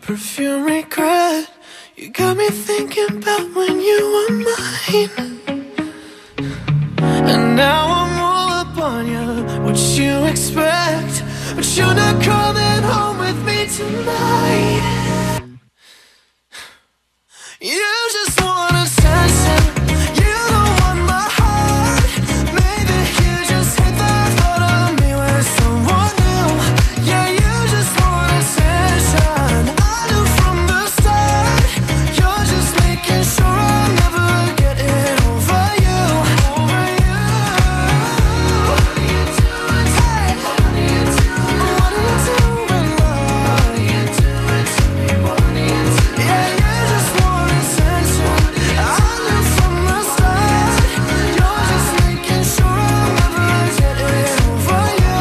perfume regret. You got me thinking about when you were mine. And now I'm all up on you. What you expect? But you're not coming home with me tonight. You just want attention. You don't want my heart. Maybe you just hate the thought of me with someone new. Yeah, you just want attention. I knew from the start. You're just making sure I'm never getting over you. Over you. What are you doing? Hey. What are you doing? What are you doing, love? What are you doing to me? What are you doing? Yeah, you just want attention. I knew from the start. You're just making sure I'm never getting over you.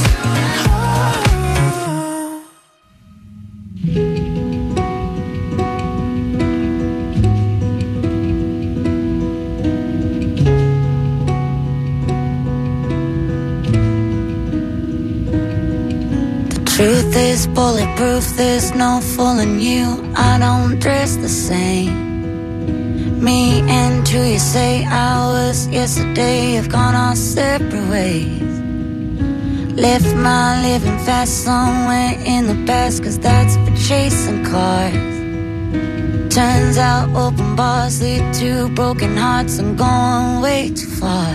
Truth is bulletproof, there's no fooling you. I don't dress the same. Me and who you say I was yesterday have gone our separate ways. Left my living fast somewhere in the past, cause that's for chasing cars. Turns out open bars lead to broken hearts. I'm going way too far.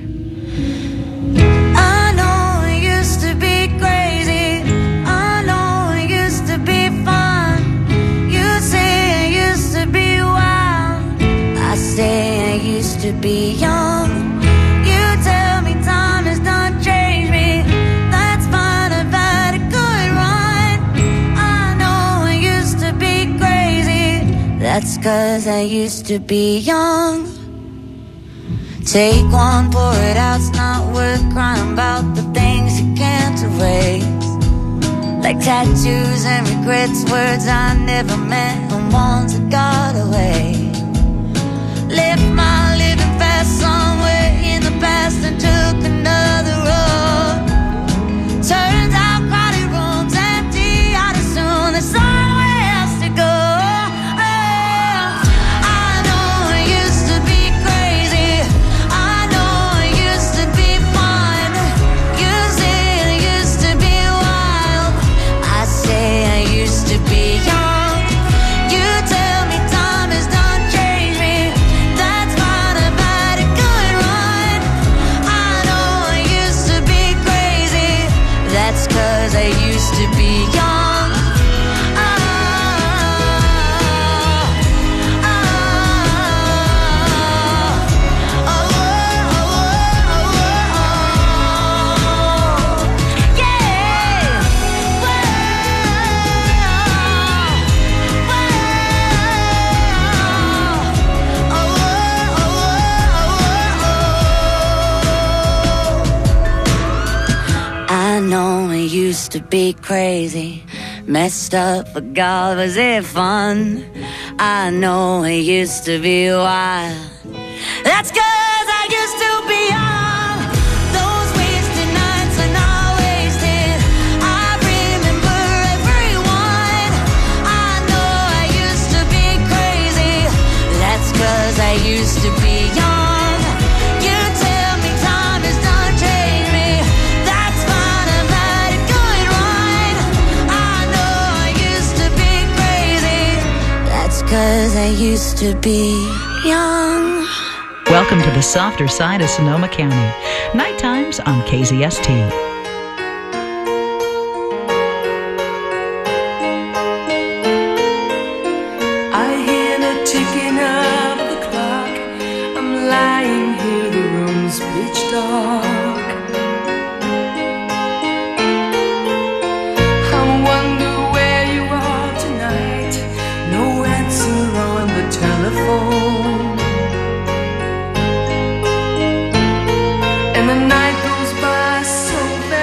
I know it used to be crazy. I know it used to be fun. You say I used to be wild. I say I used to be young. You tell me time has done changed me. That's fine, I've had a good run. I know I used to be crazy. That's cause I used to be young. Take one, pour it out, it's not worth crying about the things you can't erase. Like tattoos and regrets, words I never meant and ones that got away. Left my living fast somewhere in the past and took another road. Turns out crowded rooms empty, I'd assume there's somewhere else to go. I know it used to be crazy. I know it used to be fun. You say it used to be wild. I say I used to be young. You tell me time has done changed me. That's fine, I've had a good run. I know I used to be crazy. That's cause I used to be young. I know it used to be crazy, messed up, but God, was it fun? I know it used to be wild. That's cause I used to be young. Those wasted nights are not wasted. I remember everyone. I know I used to be crazy. That's cause I used to be young. You tell me time has done changed me. That's fine, I've had a good run. I know I used to be crazy. That's cause I used to be young. Welcome to the softer side of Sonoma County. Night times on KZST. I hear the ticking of the clock. I'm lying here, the room's pitch dark. I wonder where you are tonight. No answer on the telephone. And the night goes by so fast.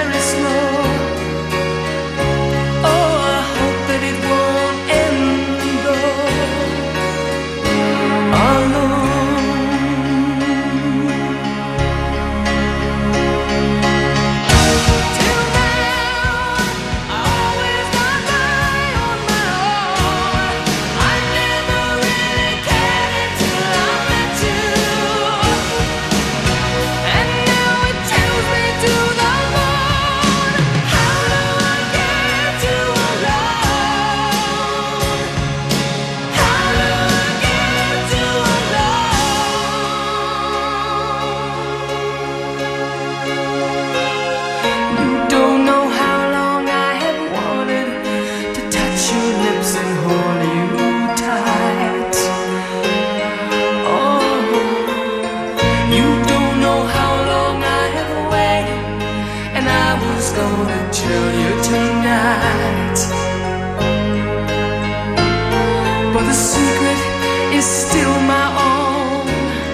still my own,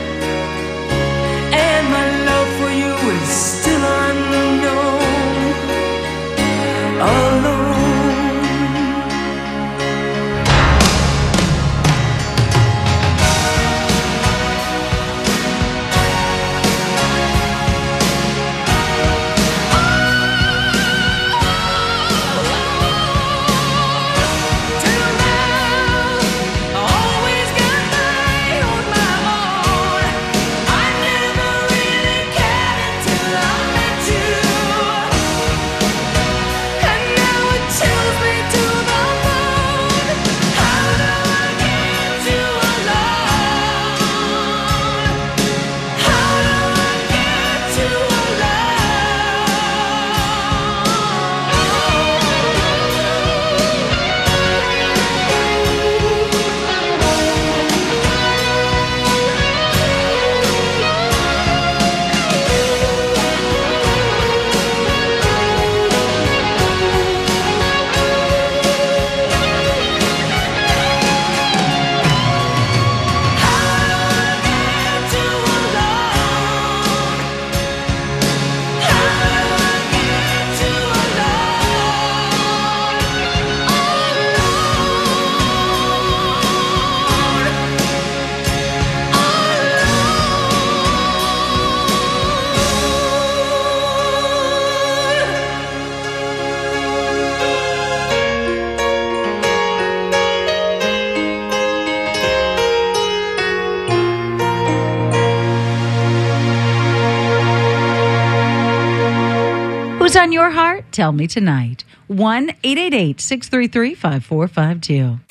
and my love for you is still unknown, alone. Who's on your heart? Tell me tonight. 1-888-633-5452.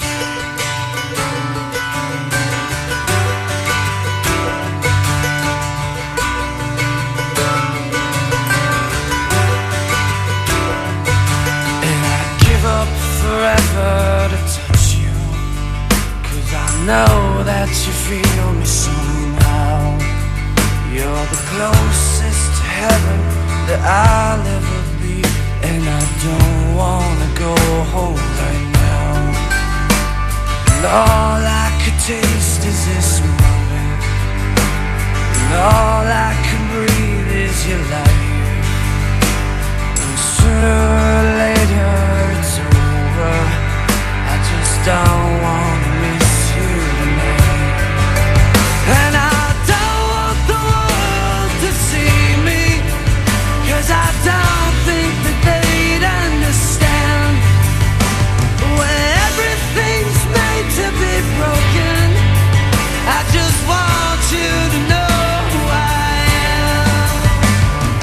Forever to touch you, 'cause I know that you feel me somehow. You're the closest to heaven that I'll ever be, and I don't wanna go home right now. And all I could taste is this moment, and all I can breathe is your life. And sooner or later it's over, I just don't wanna miss you tonight. And I don't want the world to see me, 'cause I don't think that they'd understand. When everything's made to be broken, I just want you to know who I am.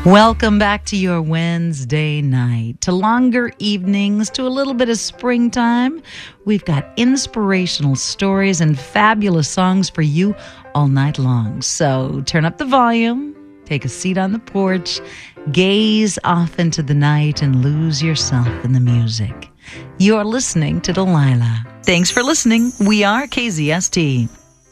Welcome back to your Wednesday night, to longer evenings, to a little bit of springtime. We've got inspirational stories and fabulous songs for you all night long. So turn up the volume, take a seat on the porch, gaze off into the night, and lose yourself in the music. You're listening to Delilah. Thanks for listening. We are KZST.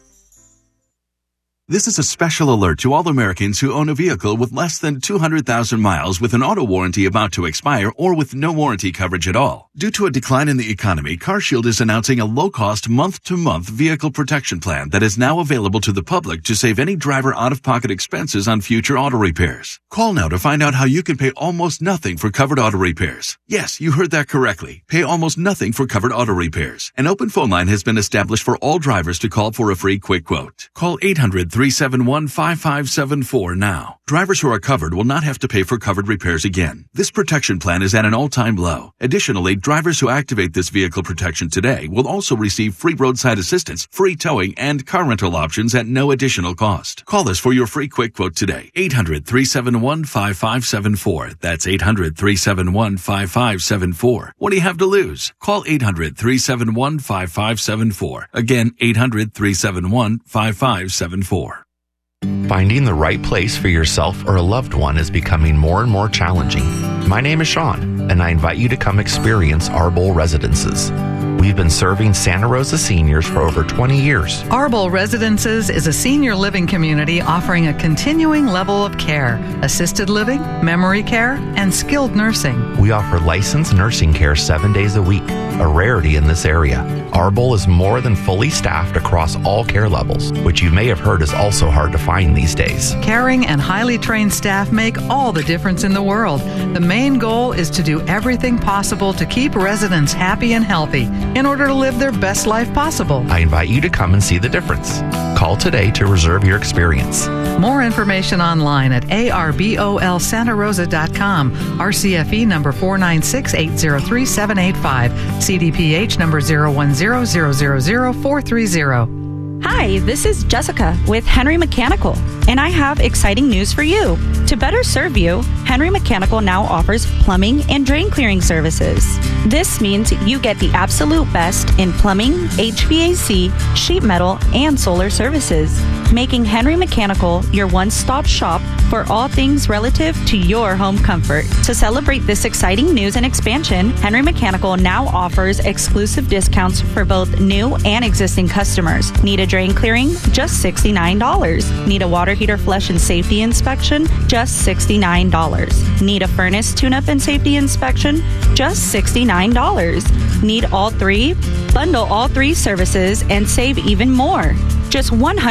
This is a special alert to all Americans who own a vehicle with less than 200,000 miles with an auto warranty about to expire or with no warranty coverage at all. Due to a decline in the economy, CarShield is announcing a low-cost month-to-month vehicle protection plan that is now available to the public to save any driver out-of-pocket expenses on future auto repairs. Call now to find out how you can pay almost nothing for covered auto repairs. Yes, you heard that correctly. Pay almost nothing for covered auto repairs. An open phone line has been established for all drivers to call for a free quick quote. Call 800-371-5574 now. Drivers who are covered will not have to pay for covered repairs again. This protection plan is at an all-time low. Additionally, drivers who activate this vehicle protection today will also receive free roadside assistance, free towing, and car rental options at no additional cost. Call us for your free quick quote today. 800-371-5574. That's 800-371-5574. What do you have to lose? Call 800-371-5574. Again, 800-371-5574. Finding the right place for yourself or a loved one is becoming more and more challenging. My name is Sean, and I invite you to come experience Arbol Residences. We've been serving Santa Rosa seniors for over 20 years. Arbol Residences is a senior living community offering a continuing level of care, assisted living, memory care, and skilled nursing. We offer licensed nursing care 7 days a week, a rarity in this area. Arbol is more than fully staffed across all care levels, which you may have heard is also hard to find these days. Caring and highly trained staff make all the difference in the world. The main goal is to do everything possible to keep residents happy and healthy in order to live their best life possible. I invite you to come and see the difference. Call today to reserve your experience. More information online at arbolsantarosa.com, RCFE number 496803785, CDPH number 010000430. Hi, this is Jessica with Henry Mechanical, and I have exciting news for you. To better serve you, Henry Mechanical now offers plumbing and drain clearing services. This means you get the absolute best in plumbing, HVAC, sheet metal, and solar services, making Henry Mechanical your one-stop shop for all things relative to your home comfort. To celebrate this exciting news and expansion, Henry Mechanical now offers exclusive discounts for both new and existing customers. Need a drain clearing? Just $69. Need a water heater flush and safety inspection? Just $69. Need a furnace tune-up and safety inspection? Just $69. Need all three? Bundle all three services and save even more. Just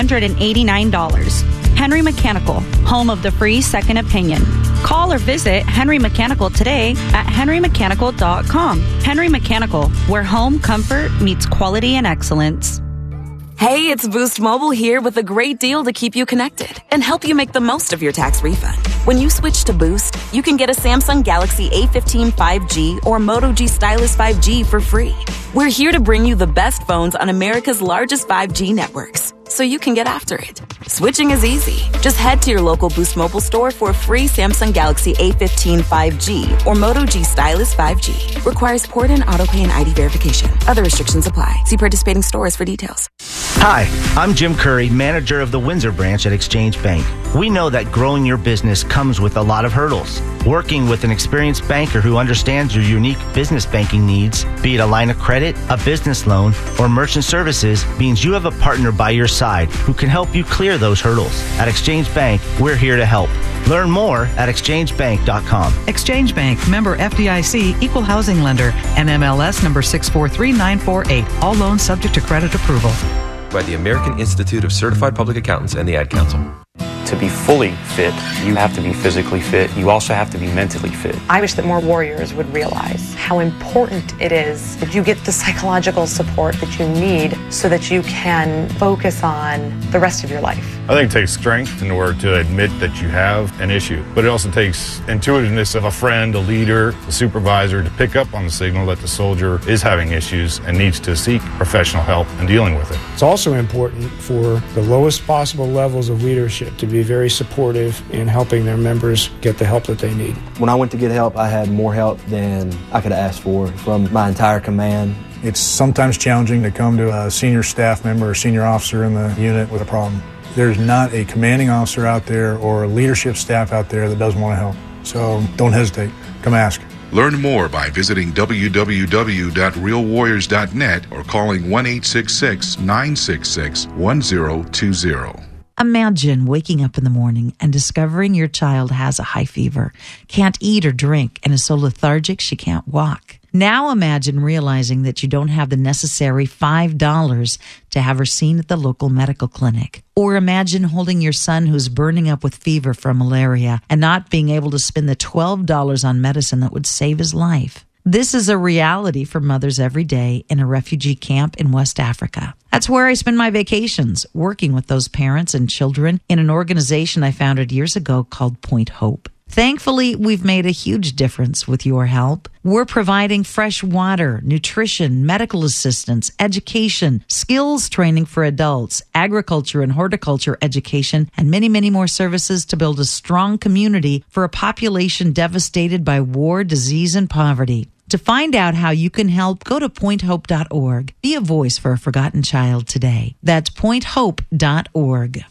$189. Henry Mechanical, home of the free second opinion. Call or visit Henry Mechanical today at henrymechanical.com. Henry Mechanical, where home comfort meets quality and excellence. Hey, it's Boost Mobile here with a great deal to keep you connected and help you make the most of your tax refund. When you switch to Boost, you can get a Samsung Galaxy A15 5G or Moto G Stylus 5G for free. We're here to bring you the best phones on America's largest 5G networks, so you can get after it. Switching is easy. Just head to your local Boost Mobile store for a free Samsung Galaxy A15 5G or Moto G Stylus 5G. Requires port in, autopay, and ID verification. Other restrictions apply. See participating stores for details. Hi, I'm Jim Curry, manager of the Windsor branch at Exchange Bank. We know that growing your business comes with a lot of hurdles. Working with an experienced banker who understands your unique business banking needs, be it a line of credit, a business loan, or merchant services, means you have a partner by your side who can help you clear those hurdles. At Exchange Bank, we're here to help. Learn more at exchangebank.com. Exchange Bank, member FDIC, equal housing lender, NMLS number 643948. All loans subject to credit approval. By the American Institute of Certified Public Accountants and the Ad Council. To be fully fit, you have to be physically fit. You also have to be mentally fit. I wish that more warriors would realize how important it is that you get the psychological support that you need so that you can focus on the rest of your life. I think it takes strength in order to admit that you have an issue, but it also takes intuitiveness of a friend, a leader, a supervisor to pick up on the signal that the soldier is having issues and needs to seek professional help in dealing with it. It's also important for the lowest possible levels of leadership to be be very supportive in helping their members get the help that they need. When I went to get help, I had more help than I could have asked for from my entire command. It's sometimes challenging to come to a senior staff member or senior officer in the unit with a problem. There's not a commanding officer out there or a leadership staff out there that doesn't want to help. So don't hesitate. Come ask. Learn more by visiting www.realwarriors.net or calling 1-866-966-1020. Imagine waking up in the morning and discovering your child has a high fever, can't eat or drink, and is so lethargic she can't walk. Now imagine realizing that you don't have the necessary $5 to have her seen at the local medical clinic. Or imagine holding your son who's burning up with fever from malaria and not being able to spend the $12 on medicine that would save his life. This is a reality for mothers every day in a refugee camp in West Africa. That's where I spend my vacations, working with those parents and children in an organization I founded years ago called Point Hope. Thankfully, we've made a huge difference with your help. We're providing fresh water, nutrition, medical assistance, education, skills training for adults, agriculture and horticulture education, and many, many more services to build a strong community for a population devastated by war, disease, and poverty. To find out how you can help, go to pointhope.org. Be a voice for a forgotten child today. That's pointhope.org.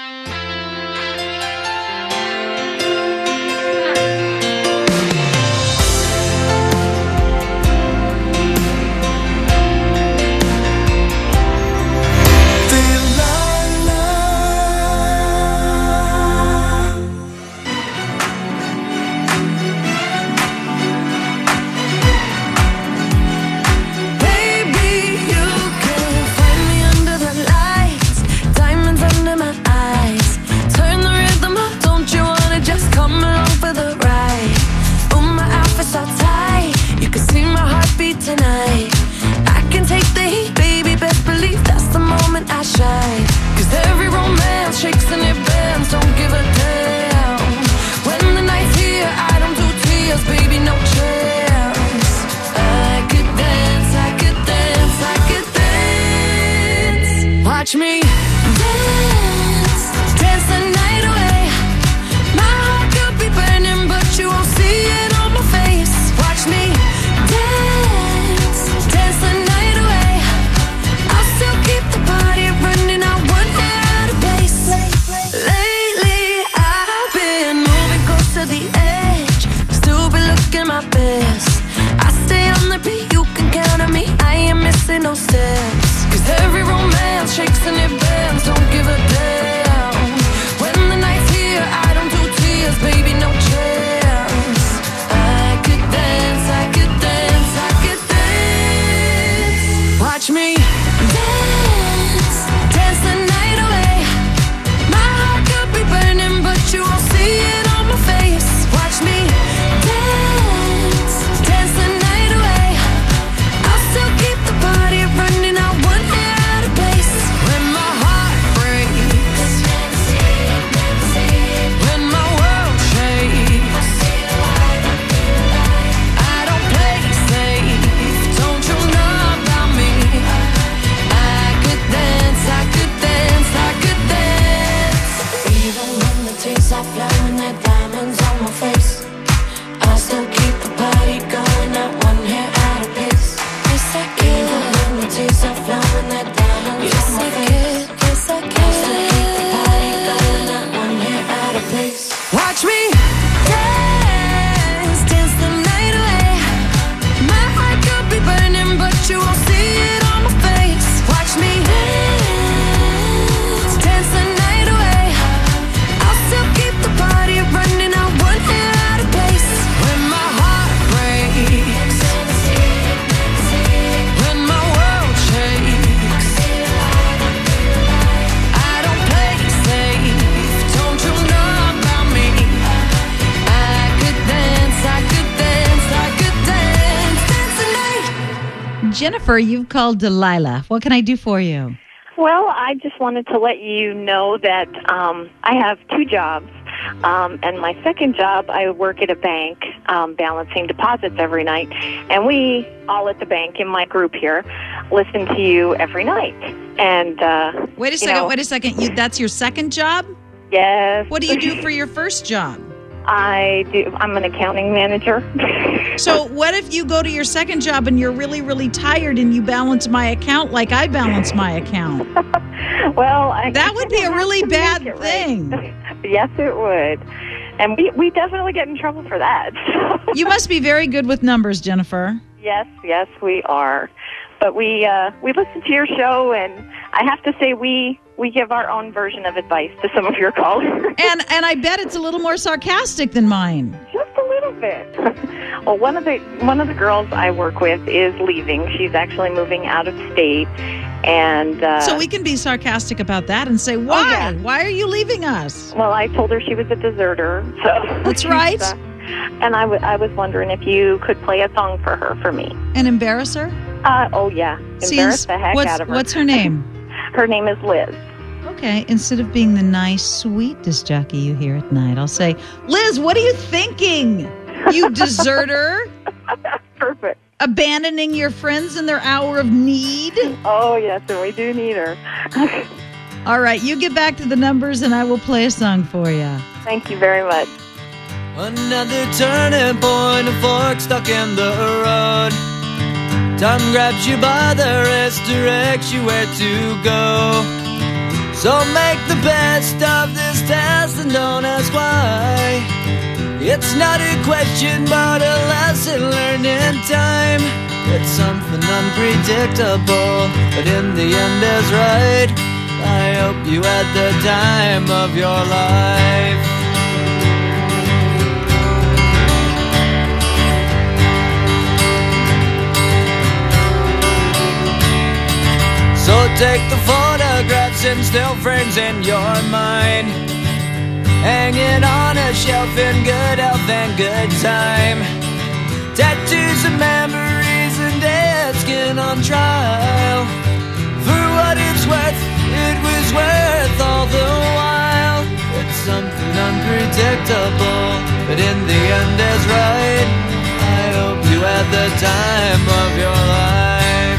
Tonight, I can take the heat, baby, best believe that's the moment I shine. Cause every romance shakes and it bends, don't give a damn. When the night's here, I don't do tears, baby, no chance. I could dance, I could dance, I could dance. Watch me dance, dance the night away. My heart could be burning, but you won't see it on my face. Watch me dance, dance the night away. I'll still keep the party running, I won't get out of place. Lately I've been moving close to the edge, still be looking my best. I stay on the beat, you can count on me, I ain't missing no steps. Cause every romance shakes and it bends, don't give a damn. When the night's here, I don't do tears, baby, no chance. I could dance, I could dance, I could dance. Watch me dance, dance the night away. My heart could be burning, but you won't see it on my face. Watch me dance, dance the night away. I'll still keep the party running, I won't get out of place. When my heart breaks, when my world shakes, I don't play safe, don't you know about me? I could dance, I could dance, I could dance. Even when the tears are flowing, there diamonds on my face, I still keep the party going, not one hair out of place. Yes, I can. Even when the tears are flowing, there diamonds on my face, yes, I can. I still keep the party going, not one hair out of place. Watch me dance, dance the night away. My heart could be burning, but you won't see it on my face. Watch me dance, dance the night away. I'll still keep the party running, I won't get out of place. When my heart breaks, when my world shakes, I don't play safe, don't you know about me? I could dance, I could dance, I could dance, dance the night. Jennifer, you've called Delilah. What can I do for you? Well, I just wanted to let you know that I have two jobs. And my second job, I work at a bank balancing deposits every night. And we all at the bank in my group here listen to you every night. And Wait a second. That's your second job? Yes. What do you do for your first job? I'm an accounting manager. So what if you go to your second job and you're really, really tired and you balance my account like I balance my account? Well, that would be a really bad thing. Right. Yes, it would. And we definitely get in trouble for that. You must be very good with numbers, Jennifer. Yes, we are. But we listen to your show, and I have to say we give our own version of advice to some of your callers. And I bet it's a little more sarcastic than mine. Just a little bit. Well, one of the girls I work with is leaving. She's actually moving out of state, and so we can be sarcastic about that and say, why? Oh, yeah. Why are you leaving us? Well, I told her she was a deserter. So that's right. And I was wondering if you could play a song for her for me. And embarrass her? Oh, yeah. Embarrass the heck out of her. What's her name? Her name is Liz. Okay, instead of being the nice, sweet disc jockey you hear at night, I'll say, Liz, what are you thinking, you deserter? Perfect. Abandoning your friends in their hour of need? Oh, yes, and we do need her. All right, you get back to the numbers and I will play a song for you. Thank you very much. Another turning point, a fork stuck in the road. Time grabs you by the wrist, directs you where to go. So make the best of this test and don't ask why. It's not a question but a lesson learned in time. It's something unpredictable, but in the end is right. I hope you had the time of your life. So take the photographs and still frames in your mind, hanging on a shelf in good health and good time. Tattoos and memories and dead skin on trial. For what it's worth, it was worth all the while. It's something unpredictable, but in the end is right. I hope you had the time of your life.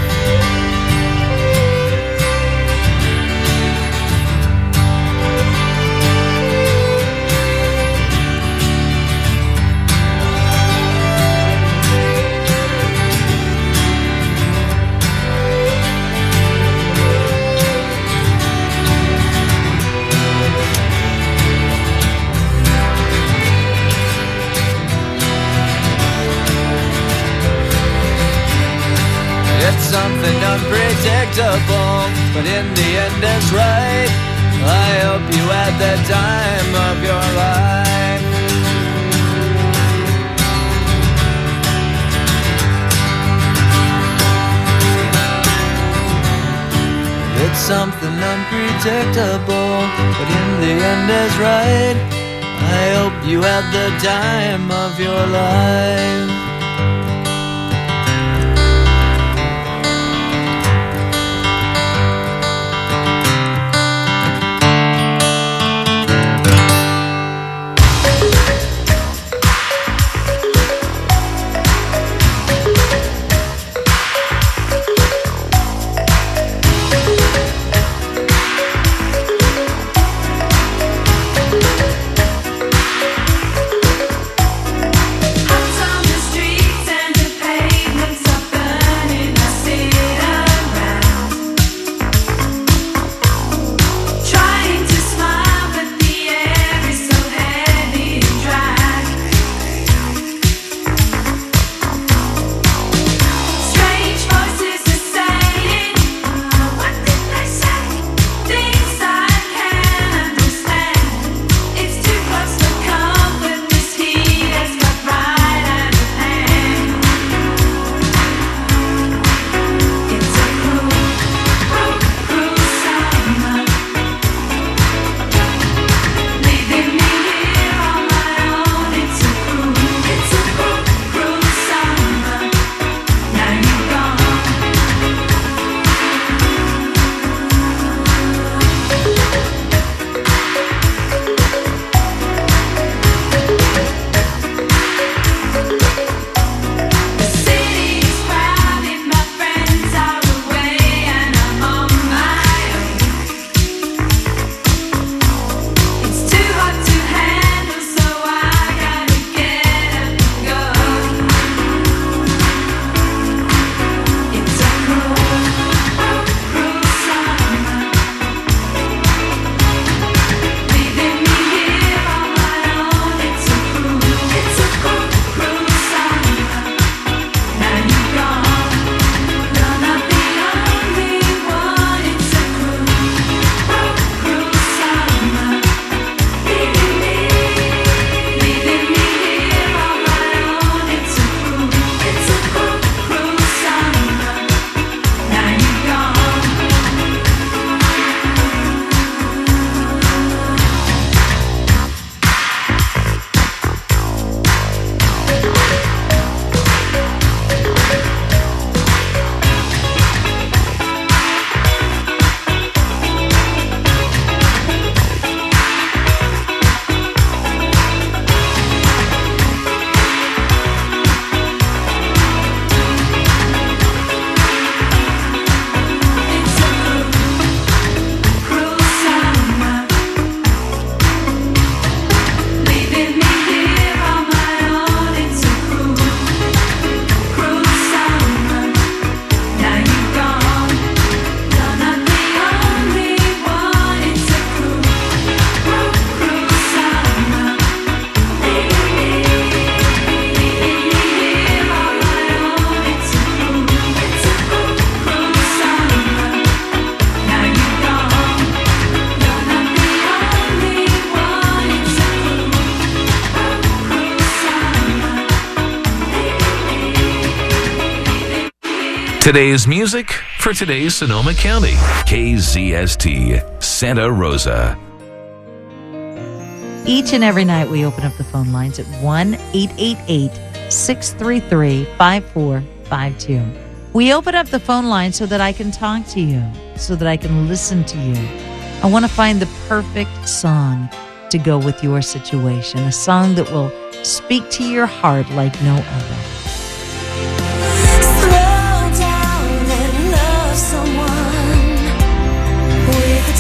It's something unpredictable, but in the end it's right. I hope you had the time of your life. It's something unpredictable, but in the end is right. I hope you had the time of your life. Sometimes Today's music for today's Sonoma County. KZST, Santa Rosa. Each and every night we open up the phone lines at 1-888-633-5452. We open up the phone line so that I can talk to you, so that I can listen to you. I want to find the perfect song to go with your situation, a song that will speak to your heart like no other. Slow down and love someone with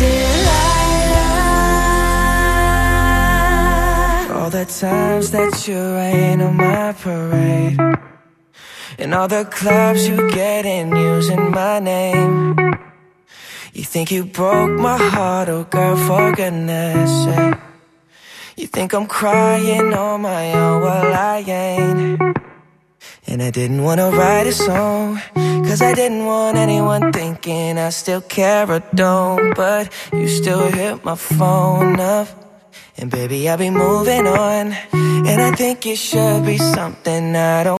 delight. All the times that you rain on my parade, and all the clubs you get in using my name. You think you broke my heart, oh girl, for goodness sake. You think I'm crying on my own, well I ain't. And I didn't wanna write a song, cause I didn't want anyone thinking I still care or don't. But you still hit my phone up, and baby I'll be moving on. And I think it should be something I don't